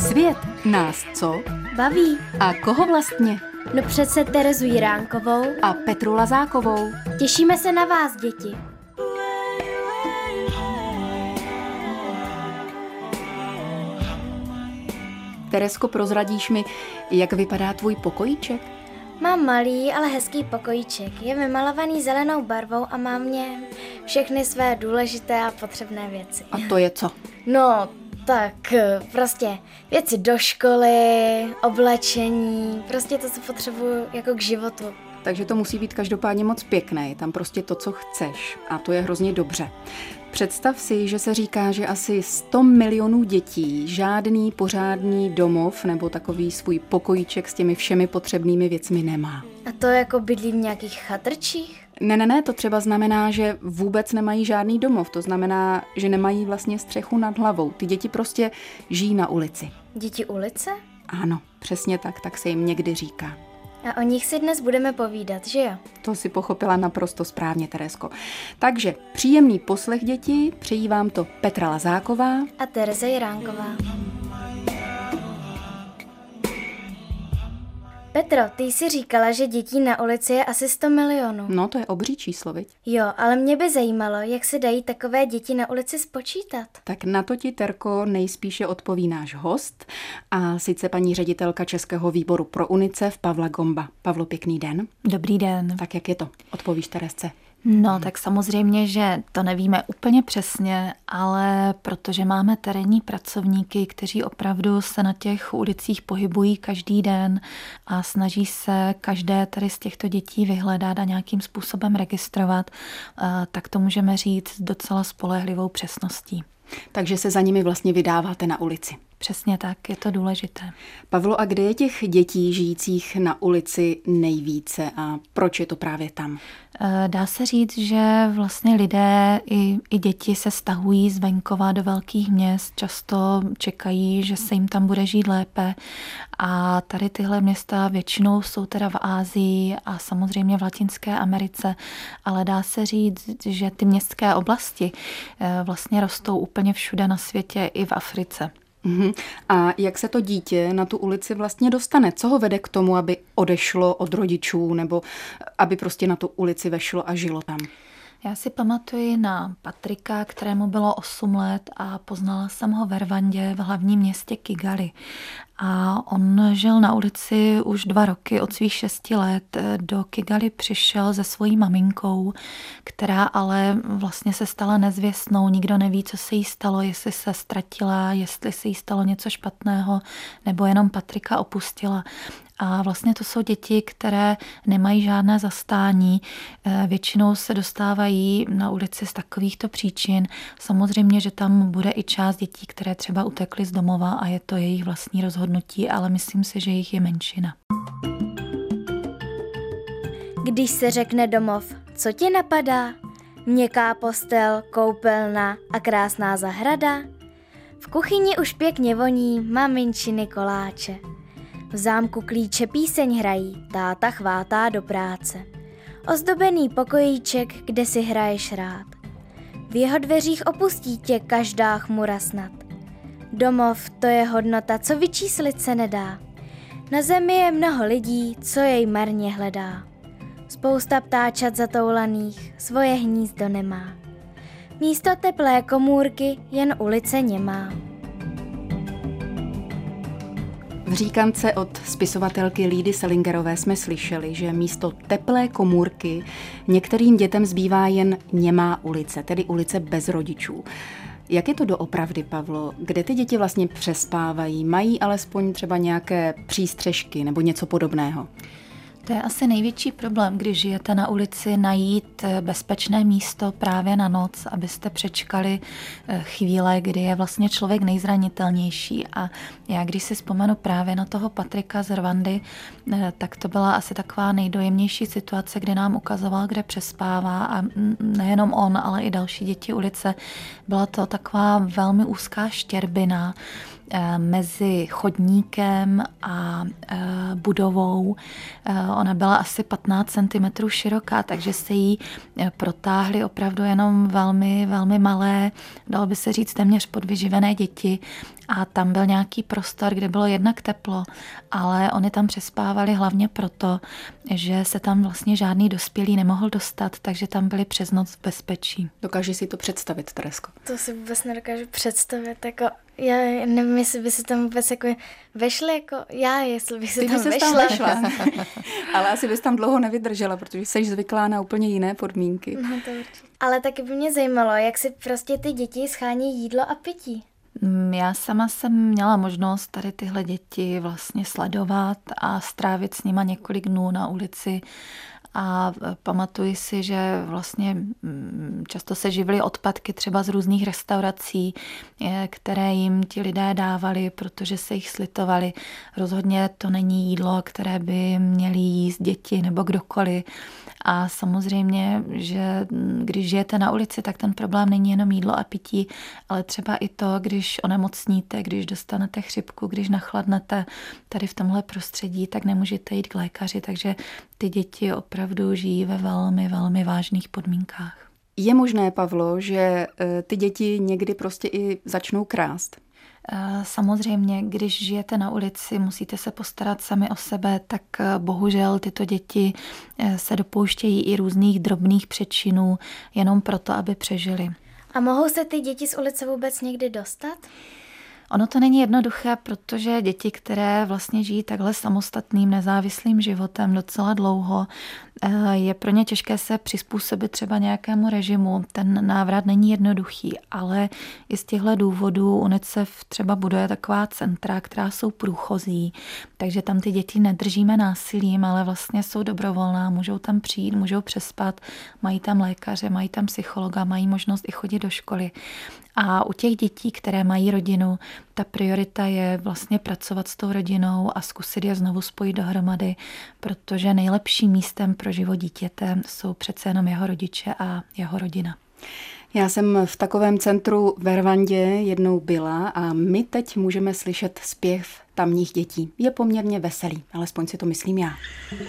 Svět nás co? Baví. A koho vlastně? No přece Terezu Jiránkovou A Petru Lazákovou. Těšíme se na vás, děti. Teresko, prozradíš mi, jak vypadá tvůj pokojíček? Mám malý, ale hezký pokojíček. Je vymalovaný zelenou barvou a mám v něm všechny své důležité a potřebné věci. A to je co? No, tak prostě věci do školy, oblečení, prostě to, co potřebuju jako k životu. Takže to musí být každopádně moc pěkné, je tam prostě to, co chceš a to je hrozně dobře. Představ si, že se říká, že asi 100 milionů dětí žádný pořádný domov nebo takový svůj pokojíček s těmi všemi potřebnými věcmi nemá. A to jako bydlí v nějakých chatrčích? Ne, to třeba znamená, že vůbec nemají žádný domov, to znamená, že nemají vlastně střechu nad hlavou. Ty děti prostě žijí na ulici. Děti ulice? Ano, přesně tak se jim někdy říká. A o nich si dnes budeme povídat, že jo? To si pochopila naprosto správně, Teresko. Takže příjemný poslech, děti, přejí vám to Petra Lazáková a Tereza Jiránková. Petro, ty jsi říkala, že dětí na ulici je asi 100 milionů. No, to je obří číslo, viď? Jo, ale mě by zajímalo, jak se dají takové děti na ulici spočítat. Tak na to ti, Terko, nejspíše odpoví náš host, a sice paní ředitelka Českého výboru pro UNICEF Pavla Gomba. Pavlo, pěkný den. Dobrý den. Tak jak je to? Odpovíš Terezce. No, tak samozřejmě, že to nevíme úplně přesně, ale protože máme terénní pracovníky, kteří opravdu se na těch ulicích pohybují každý den a snaží se každé tady z těchto dětí vyhledat a nějakým způsobem registrovat, tak to můžeme říct docela spolehlivou přesností. Takže se za nimi vlastně vydáváte na ulici. Přesně tak, je to důležité. Pavlo, a kde je těch dětí žijících na ulici nejvíce a proč je to právě tam? Dá se říct, že vlastně lidé i děti se stahují z venkova do velkých měst, často čekají, že se jim tam bude žít lépe a tady tyhle města většinou jsou teda v Asii a samozřejmě v Latinské Americe, ale dá se říct, že ty městské oblasti vlastně rostou úplně všude na světě i v Africe. A jak se to dítě na tu ulici vlastně dostane? Co ho vede k tomu, aby odešlo od rodičů nebo aby prostě na tu ulici vešlo a žilo tam? Já si pamatuji na Patrika, kterému bylo 8 let a poznala jsem ho ve Rwandě v hlavním městě Kigali. A on žil na ulici už 2 roky, od svých 6 let. Do Kigali přišel se svojí maminkou, která ale vlastně se stala nezvěstnou. Nikdo neví, co se jí stalo, jestli se ztratila, jestli se jí stalo něco špatného, nebo jenom Patrika opustila. A vlastně to jsou děti, které nemají žádné zastání. Většinou se dostávají na ulici z takovýchto příčin. Samozřejmě, že tam bude i část dětí, které třeba utekly z domova a je to jejich vlastní rozhodnutí, ale myslím si, že jich je menšina. Když se řekne domov, co ti napadá? Měkká postel, koupelna a krásná zahrada? V kuchyni už pěkně voní maminčiny koláče. V zámku klíče píseň hrají, táta chvátá do práce. Ozdobený pokojíček, kde si hraješ rád. V jeho dveřích opustí tě každá chmura snad. Domov, to je hodnota, co vyčíslit se nedá. Na zemi je mnoho lidí, co jej marně hledá. Spousta ptáčat zatoulaných svoje hnízdo nemá. Místo teplé komůrky jen ulice němá. V říkance od spisovatelky Lídy Selingerové jsme slyšeli, že místo teplé komůrky některým dětem zbývá jen němá ulice, tedy ulice bez rodičů. Jak je to doopravdy, Pavlo? Kde ty děti vlastně přespávají? Mají alespoň třeba nějaké přístřežky nebo něco podobného? To je asi největší problém, když žijete na ulici, najít bezpečné místo právě na noc, abyste přečkali chvíle, kdy je vlastně člověk nejzranitelnější. A já když si vzpomenu právě na toho Patrika z Rwandy, tak to byla asi taková nejdojemnější situace, kdy nám ukazoval, kde přespává a nejenom on, ale i další děti ulice. Byla to taková velmi úzká štěrbina mezi chodníkem a budovou. Ona byla asi 15 cm široká, takže se jí protáhly opravdu jenom velmi, velmi malé, dalo by se říct téměř podvyživené děti. A tam byl nějaký prostor, kde bylo jednak teplo, ale oni tam přespávali hlavně proto, že se tam vlastně žádný dospělý nemohl dostat, takže tam byli přes noc v bezpečí. Dokážeš si to představit, Teresko? To si vůbec nedokážu představit, jako já nevím, jestli by se tam vůbec jako vešly, jako já, jestli bych se Ty tam vešla. Ale asi bys tam dlouho nevydržela, protože jsi zvyklá na úplně jiné podmínky. No to určitě. Ale taky by mě zajímalo, jak si prostě ty děti schání jídlo a pití. Já sama jsem měla možnost tady tyhle děti vlastně sledovat a strávit s nima několik dnů na ulici a pamatuji si, že vlastně často se živily odpadky třeba z různých restaurací, které jim ti lidé dávali, protože se jich slitovali. Rozhodně to není jídlo, které by měly jíst děti nebo kdokoliv. A samozřejmě, že když žijete na ulici, tak ten problém není jenom jídlo a pití, ale třeba i to, když onemocníte, když dostanete chřipku, když nachladnete tady v tomhle prostředí, tak nemůžete jít k lékaři, takže ty děti opravdu žijí ve velmi, velmi vážných podmínkách. Je možné, Pavlo, že ty děti někdy prostě i začnou krást? Samozřejmě, když žijete na ulici, musíte se postarat sami o sebe, tak bohužel tyto děti se dopouštějí i různých drobných přečinů jenom proto, aby přežili. A mohou se ty děti z ulice vůbec někdy dostat? Ono to není jednoduché, protože děti, které vlastně žijí takhle samostatným, nezávislým životem docela dlouho, je pro ně těžké se přizpůsobit třeba nějakému režimu. Ten návrat není jednoduchý, ale i z těchto důvodů UNICEF třeba buduje taková centra, která jsou průchozí, takže tam ty děti nedržíme násilím, ale vlastně jsou dobrovolná, můžou tam přijít, můžou přespat, mají tam lékaře, mají tam psychologa, mají možnost i chodit do školy. A u těch dětí, které mají rodinu, ta priorita je vlastně pracovat s tou rodinou a zkusit je znovu spojit dohromady, protože nejlepším místem pro život dítěte jsou přece jenom jeho rodiče a jeho rodina. Já jsem v takovém centru v Rwandě jednou byla a my teď můžeme slyšet zpěv tamních dětí. Je poměrně veselý, alespoň si to myslím já.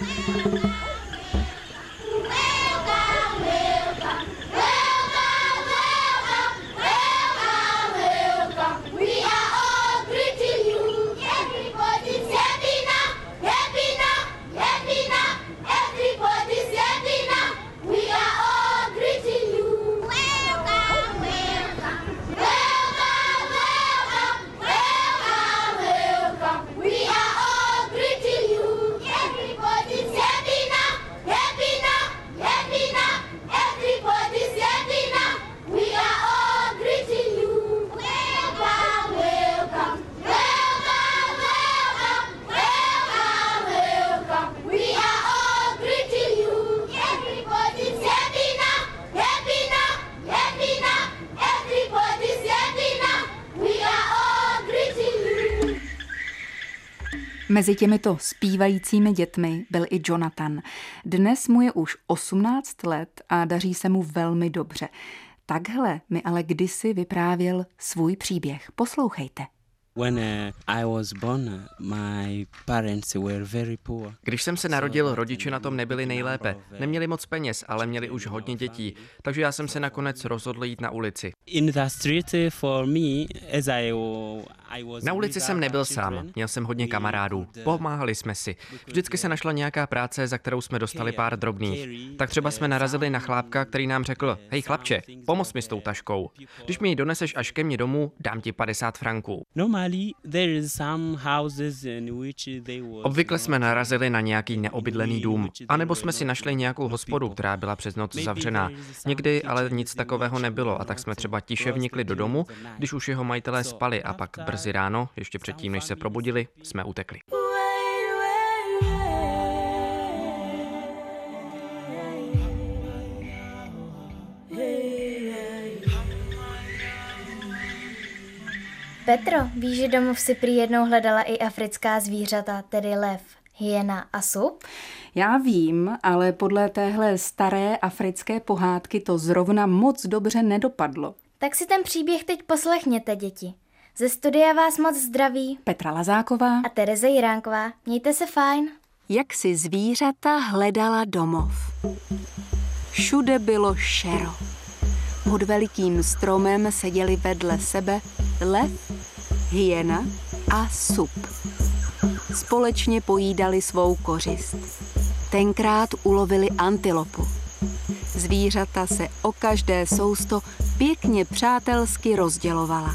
Mezi těmito zpívajícími dětmi byl i Jonathan. Dnes mu je už 18 let a daří se mu velmi dobře. Takhle mi ale kdysi vyprávěl svůj příběh. Poslouchejte. Když jsem se narodil, rodiče na tom nebyli nejlépe. Neměli moc peněz, ale měli už hodně dětí. Takže já jsem se nakonec rozhodl jít na ulici. Na ulici jsem nebyl sám, měl jsem hodně kamarádů. Pomáhali jsme si. Vždycky se našla nějaká práce, za kterou jsme dostali pár drobných. Tak třeba jsme narazili na chlápka, který nám řekl: hej chlapče, pomoz mi s tou taškou. Když mi ji doneseš až ke mně domů, dám ti 50 franků. Obvykle jsme narazili na nějaký neobydlený dům, anebo jsme si našli nějakou hospodu, která byla přes noc zavřená. Někdy ale nic takového nebylo a tak jsme třeba tiše vnikli do domu, když už jeho majitelé spali, a pak brzy ráno, ještě předtím, než se probudili, jsme utekli. Petro, víš, že domov si prý jednou hledala i africká zvířata, tedy lev, hyena a sup? Já vím, ale podle téhle staré africké pohádky to zrovna moc dobře nedopadlo. Tak si ten příběh teď poslechněte, děti. Ze studia vás moc zdraví Petra Lazáková a Tereza Jiránková. Mějte se fajn. jak si zvířata hledala domov. Všude bylo šero. Pod velikým stromem seděli vedle sebe lev, hyena a sup. Společně pojídali svou kořist. Tenkrát ulovili antilopu. Zvířata se o každé sousto pěkně přátelsky rozdělovala.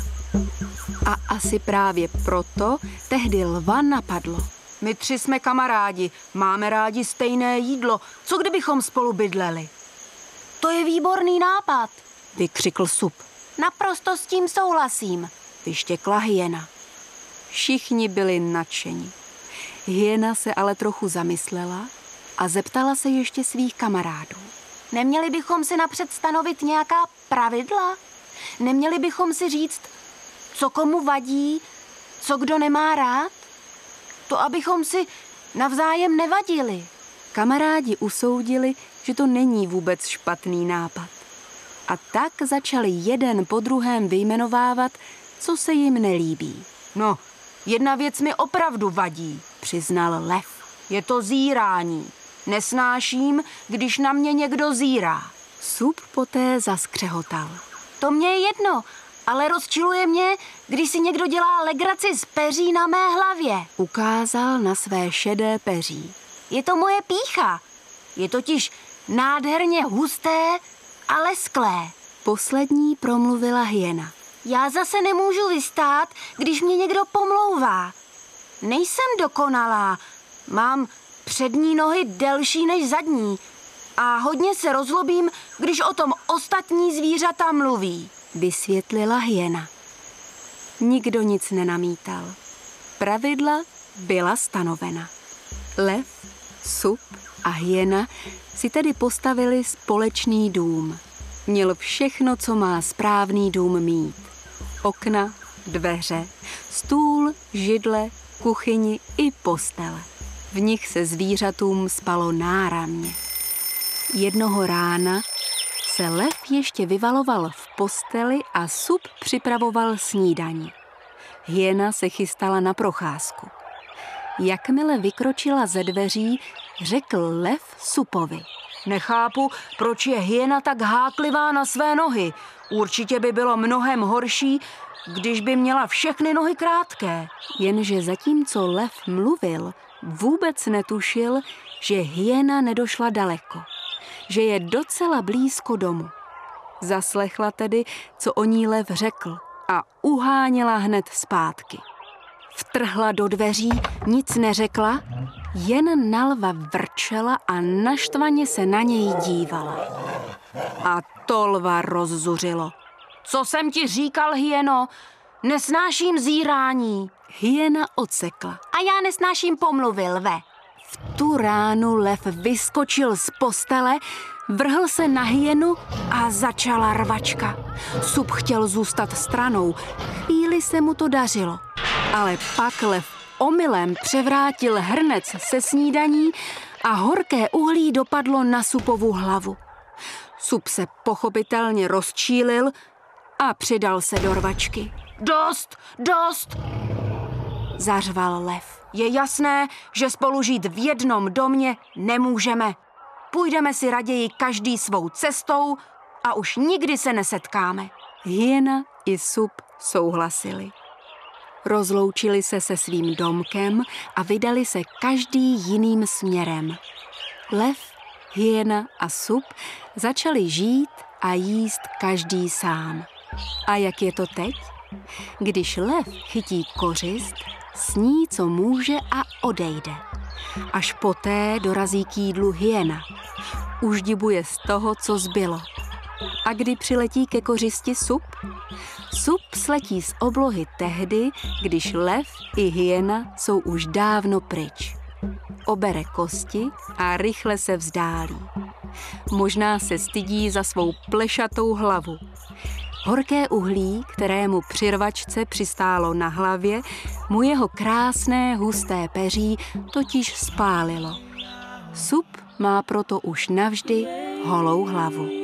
A asi právě proto tehdy lva napadlo. My 3 jsme kamarádi, máme rádi stejné jídlo. Co kdybychom spolu bydleli? To je výborný nápad, vykřikl sup. Naprosto s tím souhlasím, vyštěkla hyena. Všichni byli nadšeni. Hyena se ale trochu zamyslela a zeptala se ještě svých kamarádů. Neměli bychom si napřed stanovit nějaká pravidla? Neměli bychom si říct, co komu vadí, co kdo nemá rád? To abychom si navzájem nevadili. Kamarádi usoudili, že to není vůbec špatný nápad. A tak začali jeden po druhém vyjmenovávat, co se jim nelíbí. No, jedna věc mi opravdu vadí, přiznal lev. Je to zírání. Nesnáším, když na mě někdo zírá. Sup poté zaskřehotal. To mě je jedno, ale rozčiluje mě, když si někdo dělá legraci z peří na mé hlavě. Ukázal na své šedé peří. Je to moje pýcha. Je totiž nádherně husté a lesklé. Poslední promluvila hyena. Já zase nemůžu vystát, když mě někdo pomlouvá. Nejsem dokonalá. Mám přední nohy delší než zadní a hodně se rozlobím, když o tom ostatní zvířata mluví, vysvětlila hyena. Nikdo nic nenamítal. Pravidla byla stanovena. Lev, sup a hyena si tedy postavili společný dům. Měl všechno, co má správný dům mít. Okna, dveře, stůl, židle, kuchyni i postele. V nich se zvířatům spalo náramně. Jednoho rána se lev ještě vyvaloval v posteli a sup připravoval snídani. Hyena se chystala na procházku. Jakmile vykročila ze dveří, řekl lev supovi. Nechápu, proč je hyena tak háklivá na své nohy. Určitě by bylo mnohem horší, když by měla všechny nohy krátké. Jenže zatímco lev mluvil, vůbec netušil, že hyena nedošla daleko, že je docela blízko domu. Zaslechla tedy, co o ní lev řekl a uháněla hned zpátky. Vtrhla do dveří, nic neřekla, jen na lva vrčela a naštvaně se na něj dívala. A to lva rozzuřilo. Co jsem ti říkal, hyeno? Nesnáším zírání. Hyena odsekla. A já nesnáším pomluvy, lve. V tu ránu lev vyskočil z postele, vrhl se na hyenu a začala rvačka. Sup chtěl zůstat stranou. Chvíli se mu to dařilo. Ale pak lev omylem převrátil hrnec se snídaní a horké uhlí dopadlo na supovu hlavu. Sup se pochopitelně rozčílil a přidal se do rvačky. Dost, dost, zařval lev. Je jasné, že spolu žít v jednom domě nemůžeme. Půjdeme si raději každý svou cestou a už nikdy se nesetkáme. Hyena i sup souhlasili. Rozloučili se svým domkem a vydali se každý jiným směrem. Lev, hyena a sup začali žít a jíst každý sám. A jak je to teď? Když lev chytí kořist, sní, co může a odejde. Až poté dorazí k jídlu hyena. Uždibuje z toho, co zbylo. A kdy přiletí ke kořisti sup? Sup sletí z oblohy tehdy, když lev i hyena jsou už dávno pryč. Obere kosti a rychle se vzdálí. Možná se stydí za svou plešatou hlavu. Horké uhlí, kterému při rvačce přistálo na hlavě, mu jeho krásné husté peří totiž spálilo. Sup má proto už navždy holou hlavu.